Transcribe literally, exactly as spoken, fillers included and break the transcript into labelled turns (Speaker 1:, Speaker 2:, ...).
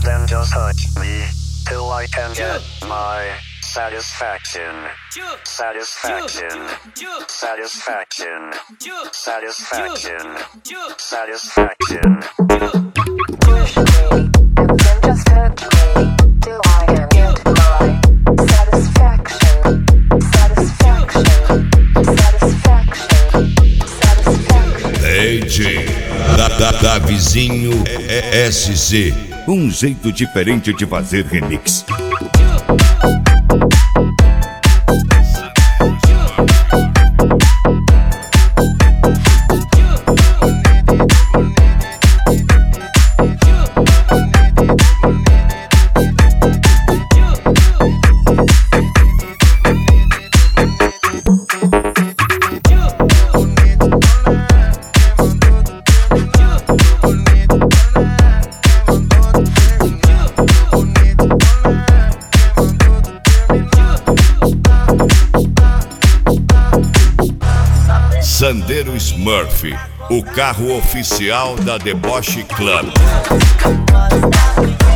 Speaker 1: then just touch me till I can get my satisfaction. Satisfaction. Satisfaction. Satisfaction. Satisfaction.
Speaker 2: Push me, and then just touch me till I can get my satisfaction. Satisfaction. Satisfaction. Satisfaction.
Speaker 3: D J da, da, da Vizinho S C. Um jeito diferente de fazer remix. Sandero Smurf, o carro oficial da Deboche Club.